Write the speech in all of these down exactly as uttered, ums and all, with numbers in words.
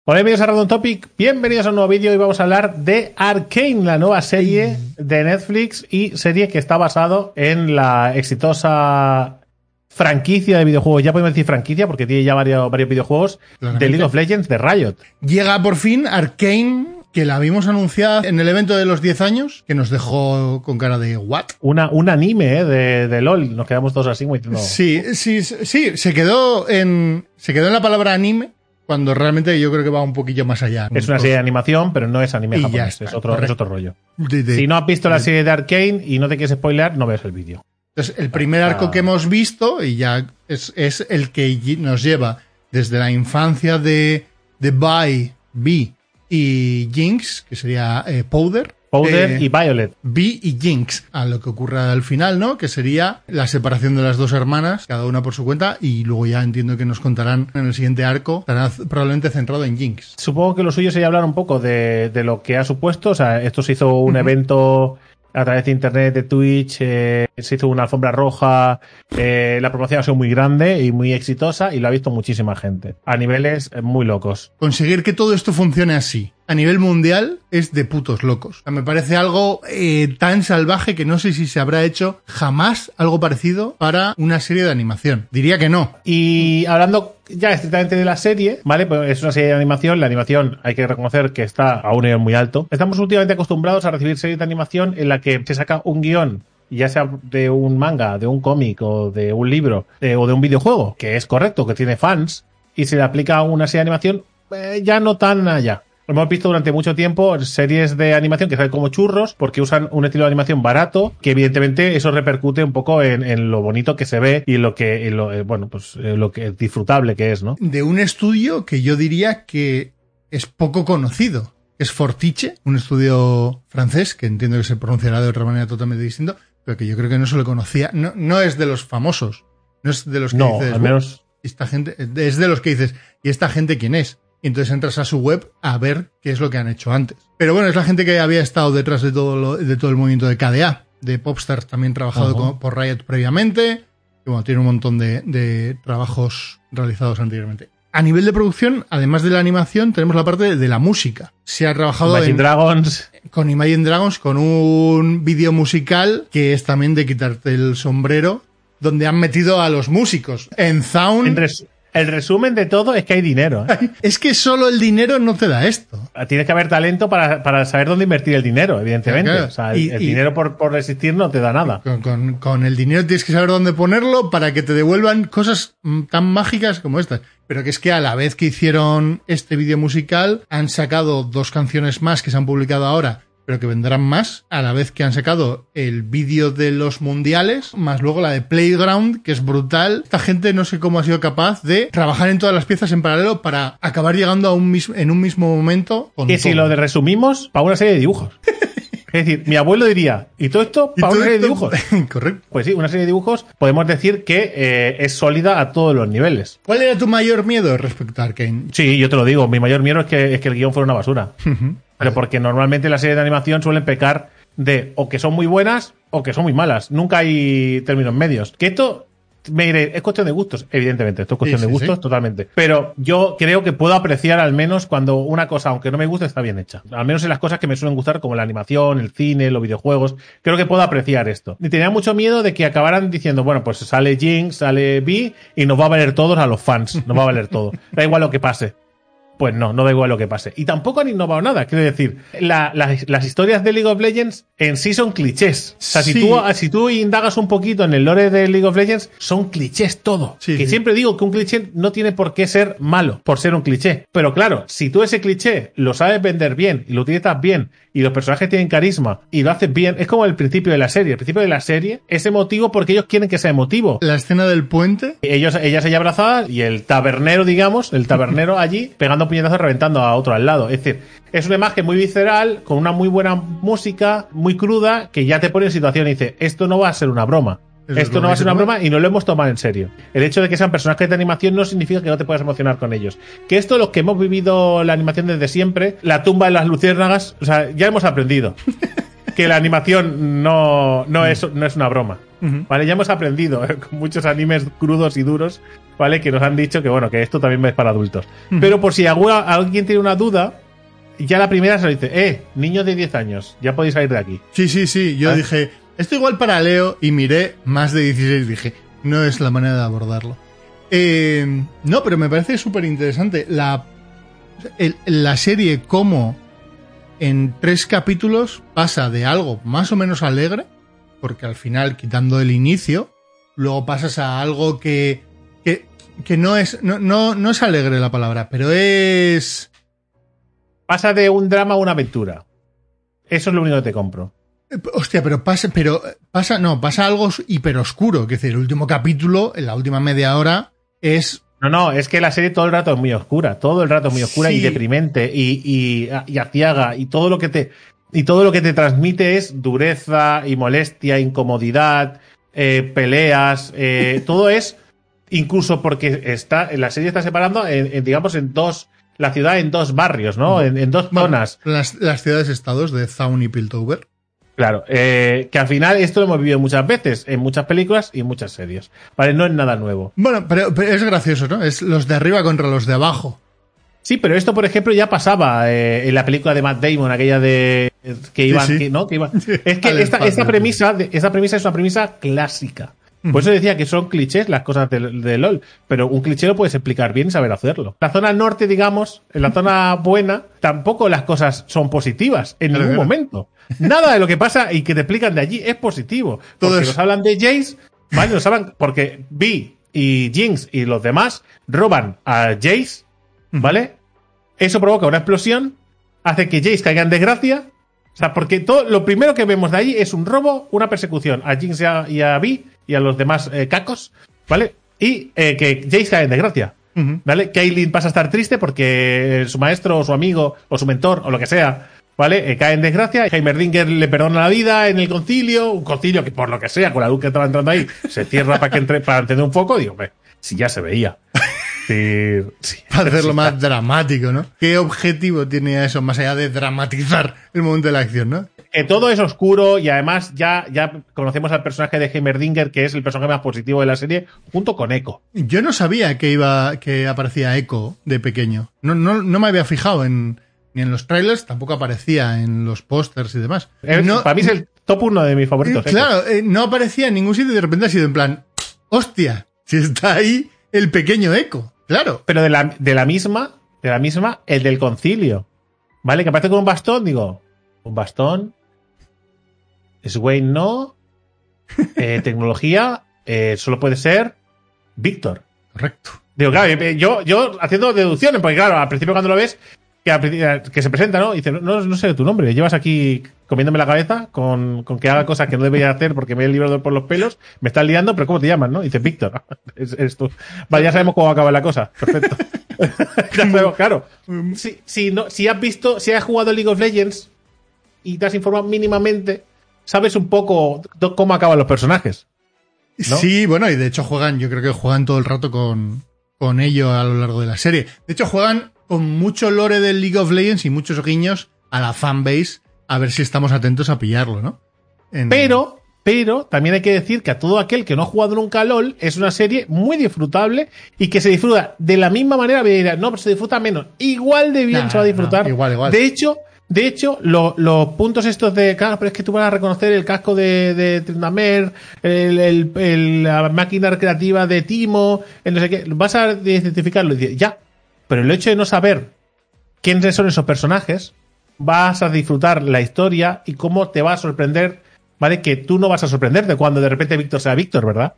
Hola, bienvenidos a Random Topic, bienvenidos a un nuevo vídeo y vamos a hablar de Arcane, la nueva serie de Netflix y serie que está basado en la exitosa franquicia de videojuegos, ya podemos decir franquicia porque tiene ya varios, varios videojuegos Claramente. de League of Legends de Riot. Llega por fin Arcane, que la vimos anunciada en el evento de los diez años, que nos dejó con cara de ¿what? Una, un anime ¿eh? de, de LOL, nos quedamos todos así muy... No. Sí, sí, sí, se quedó en, se quedó en la palabra anime, cuando realmente yo creo que va un poquillo más allá. Es una serie de animación, pero no es anime y japonés, es otro, es otro rollo. De, de, si no has visto de, la serie de Arcane y no te quieres spoilear, no veas el vídeo. Entonces, el primer arco ah. que hemos visto, y ya es, es el que nos lleva desde la infancia de, de Vi, Vi y Jinx, que sería eh, Powder. Powder eh, y Violet. Vi y Jinx, a lo que ocurre al final, ¿no? Que sería la separación de las dos hermanas, cada una por su cuenta, y luego ya entiendo que nos contarán en el siguiente arco, estará probablemente centrado en Jinx. Supongo que lo suyo sería hablar un poco de, de lo que ha supuesto, o sea, esto se hizo un uh-huh. evento a través de internet, de Twitch, eh, se hizo una alfombra roja, eh, la promoción ha sido muy grande y muy exitosa y lo ha visto muchísima gente, a niveles eh, muy locos. Conseguir que todo esto funcione así a nivel mundial es de putos locos. O sea, me parece algo eh, tan salvaje que no sé si se habrá hecho jamás algo parecido para una serie de animación. Diría que no. Y hablando ya estrictamente de la serie, ¿vale? Pues es una serie de animación. La animación hay que reconocer que está a un nivel muy alto. Estamos últimamente acostumbrados a recibir series de animación en la que se saca un guión, ya sea de un manga, de un cómic o de un libro eh, o de un videojuego, que es correcto, que tiene fans, y se le aplica a una serie de animación eh, ya no tan allá. Hemos visto durante mucho tiempo series de animación que salen como churros porque usan un estilo de animación barato, que evidentemente eso repercute un poco en, en lo bonito que se ve y lo que, en lo, eh, bueno, pues eh, lo que disfrutable que es, ¿no? De un estudio que yo diría que es poco conocido. Es Fortiche, un estudio francés, que entiendo que se pronunciará de otra manera totalmente distinta, pero que yo creo que no se lo conocía. No, no es de los famosos. No es de los que no, dices, al menos... esta gente, es de los que dices, ¿y esta gente quién es? Y entonces entras a su web a ver qué es lo que han hecho antes. Pero bueno, es la gente que había estado detrás de todo lo, de todo el movimiento de K D A, de Popstars, también trabajado uh-huh. con, por Riot previamente. Y bueno, tiene un montón de, de trabajos realizados anteriormente. A nivel de producción, además de la animación, tenemos la parte de, de la música. Se ha trabajado Imagine en, Dragons. con Imagine Dragons, con un vídeo musical que es también de quitarte el sombrero, donde han metido a los músicos en Sound. En res- El resumen de todo es que hay dinero. ¿eh? Es que solo el dinero no te da esto. Tienes que haber talento para, para saber dónde invertir el dinero, evidentemente. Claro, claro. O sea, el, y, el y, dinero por, por existir no te da nada. Con, con, con el dinero tienes que saber dónde ponerlo para que te devuelvan cosas tan mágicas como estas. Pero que es que a la vez que hicieron este vídeo musical, han sacado dos canciones más que se han publicado ahora, pero que vendrán más, a la vez que han sacado el vídeo de los mundiales, más luego la de Playground, que es brutal. Esta gente no sé cómo ha sido capaz de trabajar en todas las piezas en paralelo para acabar llegando a un mismo, en un mismo momento. Con y todo. Si lo de resumimos, para una serie de dibujos. Es decir, mi abuelo diría, ¿y todo esto para una serie de dibujos? Correcto. Pues sí, una serie de dibujos podemos decir que eh, es sólida a todos los niveles. ¿Cuál era tu mayor miedo respecto a Arcane? Sí, yo te lo digo, mi mayor miedo es que, es que el guión fuera una basura. Uh-huh. Pero porque normalmente las series de animación suelen pecar de o que son muy buenas o que son muy malas. Nunca hay términos medios. Que esto, me diré, es cuestión de gustos. Evidentemente, esto es cuestión sí, sí, de gustos, sí. totalmente. Pero yo creo que puedo apreciar al menos cuando una cosa, aunque no me guste, está bien hecha. Al menos en las cosas que me suelen gustar, como la animación, el cine, los videojuegos. Creo que puedo apreciar esto. Y tenía mucho miedo de que acabaran diciendo, bueno, pues sale Jinx, sale Vi y nos va a valer todos a los fans. Nos va a valer todo. Da igual lo que pase. Pues no, no da igual lo que pase. Y tampoco han innovado nada. Quiero decir, la, la, las historias de League of Legends en sí son clichés. O sea, sí. si, tú, si tú indagas un poquito en el lore de League of Legends, son clichés todo. Sí, que sí. siempre digo que un cliché no tiene por qué ser malo, por ser un cliché. Pero claro, si tú ese cliché lo sabes vender bien y lo utilizas bien y los personajes tienen carisma y lo haces bien, es como el principio de la serie. El principio de la serie es emotivo porque ellos quieren que sea emotivo. La escena del puente. Ellos, ellas ella abrazada y el tabernero, digamos, el tabernero allí pegando puñetazos reventando a otro al lado. Es decir, es una imagen muy visceral, con una muy buena música, muy cruda, que ya te pone en situación y dice, esto no va a ser una broma. Eso esto no va a ser una broma y no lo hemos tomado en serio. El hecho de que sean personajes de animación no significa que no te puedas emocionar con ellos. Que esto, los que hemos vivido la animación desde siempre, la tumba de las luciérnagas, o sea, ya hemos aprendido. que la animación no, no, es, no es una broma. Ujú. ¿Vale? Ya hemos aprendido eh, con muchos animes crudos y duros, ¿vale? Que nos han dicho que, bueno, que esto también es para adultos. Ujú. Pero por si alguna, alguien tiene una duda, ya la primera se lo dice, eh, niños de diez años, ya podéis salir de aquí. Sí, sí, sí. Yo ¿Ah? dije, esto igual para Leo, y miré más de dieciséis. Dije, no es la manera de abordarlo. Eh, no, pero me parece súper interesante. La, el- la serie, como en tres capítulos pasa de algo más o menos alegre, porque al final, quitando el inicio, luego pasas a algo que, que, que no es, no, no, no es alegre la palabra, pero es... Pasa de un drama a una aventura. Eso es lo único que te compro. Hostia, pero pasa, pero pasa, no, pasa algo hiper oscuro. Que es decir, el último capítulo, en la última media hora, es... No, no, es que la serie todo el rato es muy oscura, todo el rato es muy oscura Sí. y deprimente y, y, y aciaga y todo lo que te y todo lo que te transmite es dureza y molestia, incomodidad, eh, peleas, eh, todo es incluso porque está la serie está separando en, en, digamos en dos la ciudad en dos barrios, ¿no? En, en dos Bueno, zonas. las, las ciudades-estados de Zaun y Piltover. Claro, eh, que al final esto lo hemos vivido muchas veces, en muchas películas y en muchas series. Vale, no es nada nuevo. Bueno, pero, pero es gracioso, ¿no? Es los de arriba contra los de abajo. Sí, pero esto, por ejemplo, ya pasaba eh, en la película de Matt Damon, aquella de que iban, Sí, sí. que, ¿no? Que iban. Sí, Es que al esta, espacio, esta sí. premisa, de- esta premisa es una premisa clásica. Por eso decía que son clichés las cosas de, de LOL, pero un cliché lo puedes explicar bien y saber hacerlo. La zona norte, digamos, en la zona buena, tampoco las cosas son positivas en Claro, ningún claro. momento. Nada de lo que pasa y que te explican de allí es positivo. Todo Porque es- nos hablan de Jace, ¿vale? Nos hablan porque Vi y Jinx y los demás roban a Jace, ¿vale? Eso provoca una explosión, hace que Jace caiga en desgracia. O sea, porque todo, lo primero que vemos de allí es un robo, una persecución a Jinx y a, y a Vi y a los demás eh, cacos, ¿vale? Y eh, que Jace cae en desgracia, Ujú. ¿vale? Kaylin pasa a estar triste porque su maestro o su amigo o su mentor o lo que sea, ¿vale? Eh, cae en desgracia. Heimerdinger le perdona la vida en el concilio, un concilio que por lo que sea, con la luz que estaba entrando ahí, se cierra para que entre, para encender un foco. Digo, hombre, si ya se veía. Sí, sí, Para hacerlo sí, más dramático, ¿no? ¿Qué objetivo tiene eso más allá de dramatizar el momento de la acción, ¿no? que todo es oscuro y además ya, ya conocemos al personaje de Heimerdinger, que es el personaje más positivo de la serie, junto con Echo. Yo no sabía que iba, que aparecía Echo de pequeño. No, no, no me había fijado en, ni en los trailers, tampoco aparecía en los pósters y demás. Es- No- para mí es el top uno de mis favoritos. Eh, Echo. claro, eh, no aparecía en ningún sitio y de repente ha sido en plan, hostia, si está ahí el pequeño Echo. Claro. Pero de la, de la misma, de la misma, el del concilio. ¿Vale? Que aparece con un bastón, digo, un bastón. Swain no. Eh, tecnología, eh, solo puede ser Víctor. Correcto. Digo, claro, yo, yo haciendo deducciones, porque claro, al principio cuando lo ves, que, al principio- que se presenta, ¿no? Y dice, no, no sé tu nombre, llevas aquí comiéndome la cabeza con, con que haga cosas que no debería hacer porque me he librado por los pelos, me estás liando, pero ¿cómo te llamas, no? Y dice, Víctor, es- eres tú. Vale, ya sabemos cómo acaba la cosa. Perfecto. Ya sabemos, claro. Si, si, no, si has visto, si has jugado League of Legends y te has informado mínimamente, sabes un poco do- cómo acaban los personajes. ¿No? Sí, bueno, y de hecho juegan, yo creo que juegan todo el rato con, con ello a lo largo de la serie. De hecho, juegan con mucho lore del League of Legends y muchos guiños a la fanbase, a ver si estamos atentos a pillarlo, ¿no? En- Pero, pero también hay que decir que a todo aquel que no ha jugado nunca a LOL es una serie muy disfrutable y que se disfruta de la misma manera. Me dirán, no, pero se disfruta menos. Igual de bien Nah, se va a disfrutar. no, igual, igual. De hecho, de hecho, lo- los puntos estos de, claro, pero es que tú vas a reconocer el casco de, de Tryndamere, el, el- el- la máquina recreativa de Timo, el no sé qué, vas a identificarlo y dices, ya. Pero el hecho de no saber quiénes son esos personajes, vas a disfrutar la historia y cómo te va a sorprender, ¿vale? Que tú no vas a sorprenderte cuando de repente Víctor sea Víctor, ¿verdad?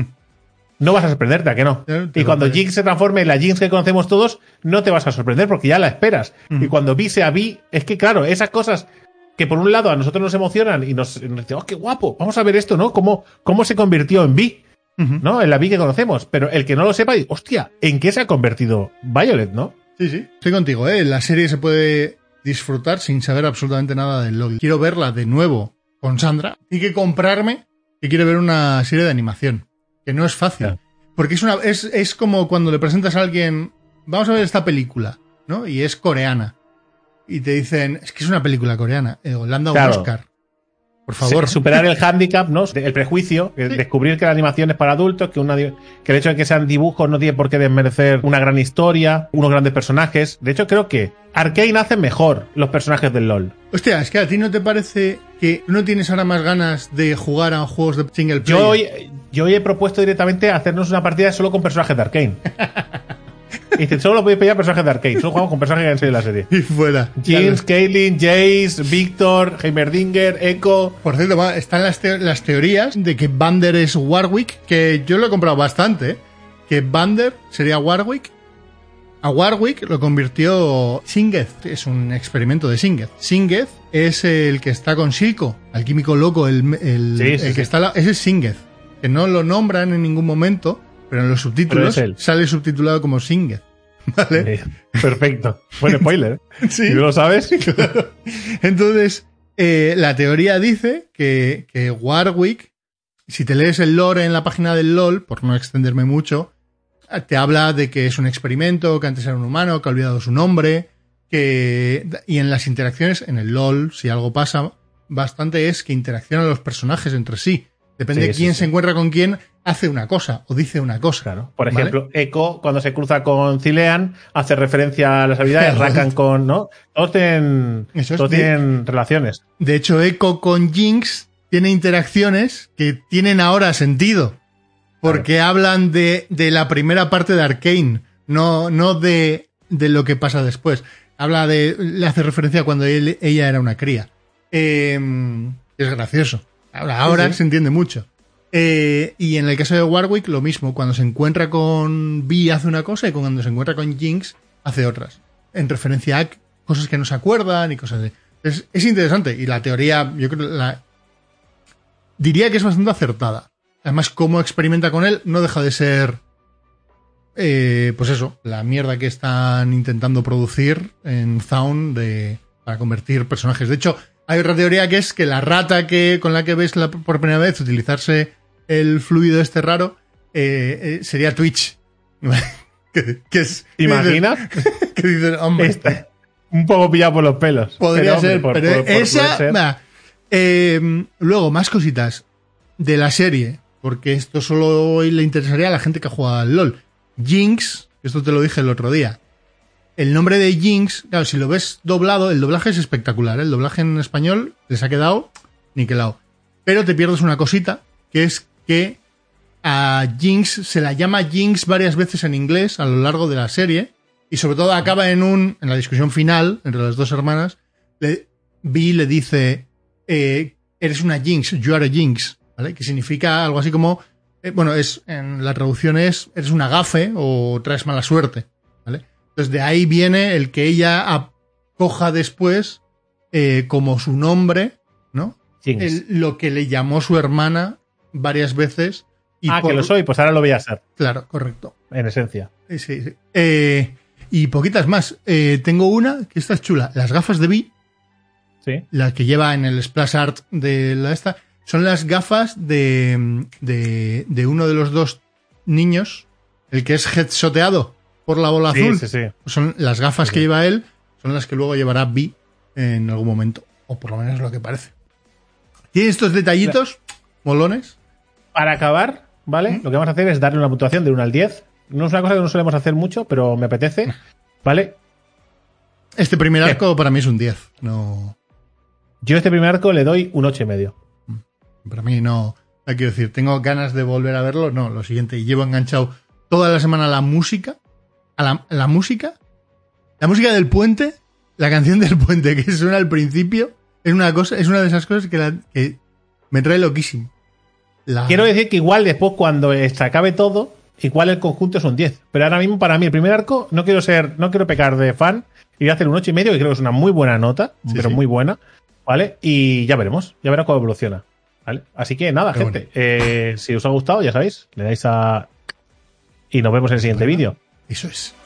No vas a sorprenderte, ¿a que no? Ya, te Y lo cuando creo. Jinx se transforme en la Jinx que conocemos todos, no te vas a sorprender porque ya la esperas. Y cuando Vi sea Vi, es que claro, esas cosas que por un lado a nosotros nos emocionan y nos, nos dicen, oh, qué guapo, vamos a ver esto, ¿no? Cómo, cómo se convirtió en Vi, Ujú. ¿no? En la Vi que conocemos. Pero el que no lo sepa, dice, hostia, ¿en qué se ha convertido Violet, no? Sí, sí. Estoy contigo, ¿eh? La serie se puede disfrutar sin saber absolutamente nada del LoL. Quiero verla de nuevo con Sandra y que comprarme que quiero ver una serie de animación. Que no es fácil. Ya. Porque es una es, es como cuando le presentas a alguien, vamos a ver esta película, ¿no? Y es coreana. Y te dicen, es que es una película coreana. Y digo, le han dado Claro. un Oscar. Por favor. Superar el hándicap, ¿no? El prejuicio, sí. Descubrir que la animación es para adultos, que, una, que el hecho de que sean dibujos no tiene por qué desmerecer una gran historia, unos grandes personajes. De hecho, creo que Arcane hace mejor los personajes del LoL. Hostia, es que a ti no te parece que no tienes ahora más ganas de jugar a juegos de single player. Yo hoy, yo hoy he propuesto directamente hacernos una partida solo con personajes de Arcane. Y dice, solo voy a pedir personajes de Arcane. Solo jugamos con personajes que han salido de la serie. Y fuera. Jinx, Caitlyn, Jace, Victor, Heimerdinger, Echo. Por cierto, están las, te las teorías de que Vander es Warwick, que yo lo he comprado bastante, ¿eh? Que Vander sería Warwick. A Warwick lo convirtió Singed. Es un experimento de Singed. Singed es el que está con Silco, el químico loco, el, el, sí, sí, el que sí. está... La, ese es Singed. Que no lo nombran en ningún momento, pero en los subtítulos sale subtitulado como Singed. ¿Vale? Sí, perfecto. Buen spoiler. Sí. Si no lo sabes. Claro. Entonces, eh, la teoría dice que, que Warwick, si te lees el lore en la página del LoL, por no extenderme mucho, te habla de que es un experimento, que antes era un humano, que ha olvidado su nombre, que y en las interacciones, en el LoL, si algo pasa, bastante es que interaccionan los personajes entre sí. Depende sí, de quién sí, se sí. encuentra con quién, hace una cosa o dice una cosa. Claro. Por ¿vale? ejemplo, Echo, cuando se cruza con Zilean, hace referencia a las habilidades, Rakan con, ¿no? Todos tienen, Eso es todos de, tienen relaciones. De hecho, Echo con Jinx tiene interacciones que tienen ahora sentido. Porque claro. hablan de, de la primera parte de Arcane, no, no de, de lo que pasa después. Habla de, le hace referencia a cuando él, ella era una cría. Eh, es gracioso. Ahora, ahora sí, sí. se entiende mucho. Eh, y en el caso de Warwick, lo mismo. Cuando se encuentra con Vi hace una cosa y cuando se encuentra con Jinx hace otras. En referencia a cosas que no se acuerdan y cosas así. Es, es interesante. Y la teoría, yo creo la diría que es bastante acertada. Además, cómo experimenta con él no deja de ser, eh, pues eso, la mierda que están intentando producir en Zaun de, para convertir personajes. De hecho, hay otra teoría que es que la rata que con la que ves la, por primera vez utilizarse el fluido este raro eh, eh, sería Twitch. que, que es, ¿Te imaginas? Que dicen, hombre, este, un poco pillado por los pelos. Podría pero, ser, hombre, por, pero por, por, esa... ser. Nah, eh, luego, más cositas de la serie, porque esto solo le interesaría a la gente que juega al LoL. Jinx, esto te lo dije el otro día. El nombre de Jinx, claro, si lo ves doblado, el doblaje es espectacular, ¿eh? El doblaje en español les ha quedado niquelado. Pero te pierdes una cosita, que es que a Jinx se la llama Jinx varias veces en inglés a lo largo de la serie, y sobre todo acaba en un en la discusión final entre las dos hermanas, le, Vi le dice, eh, eres una Jinx, you are a Jinx, ¿vale? Que significa algo así como, eh, bueno, es en la traducción es, eres una gafe o traes mala suerte, ¿vale? Entonces de ahí viene el que ella acoja después eh, como su nombre, ¿no? El, lo que le llamó su hermana varias veces. Y ah, por... que lo soy, pues ahora lo voy a ser. Claro, correcto. En esencia. Sí, sí. Eh, y poquitas más. Eh, tengo una que esta es chula. Las gafas de Vi, sí. La que lleva en el splash art de la esta, son las gafas de, de, de uno de los dos niños, el que es headshoteado por la bola sí, azul. Sí, sí. Son las gafas sí. que lleva él, son las que luego llevará Vi en algún momento. O por lo menos lo que parece. Tiene estos detallitos molones. Para acabar, ¿vale? ¿Mm? Lo que vamos a hacer es darle una puntuación de uno al diez. No es una cosa que no solemos hacer mucho, pero me apetece. ¿Vale? Este primer arco ¿Qué? Para mí es un diez. No. Yo a este primer arco le doy un ocho y medio. Para mí no. Quiero decir, tengo ganas de volver a verlo. No, lo siguiente. Llevo enganchado toda la semana a la música. A la, la música. La música del puente. La canción del puente que suena al principio. Es una cosa, es una de esas cosas que, la, que me trae loquísimo. La... Quiero decir que igual después cuando se acabe todo, igual el conjunto es un diez. Pero ahora mismo para mí el primer arco no quiero ser, no quiero pecar de fan y voy a hacer un ocho y medio, que creo que es una muy buena nota, sí, pero sí. muy buena, ¿vale? Y ya veremos, ya veremos cómo evoluciona, ¿vale? Así que nada, pero gente, bueno. eh, si os ha gustado, ya sabéis, le dais a... y nos vemos en el siguiente vídeo. Eso es.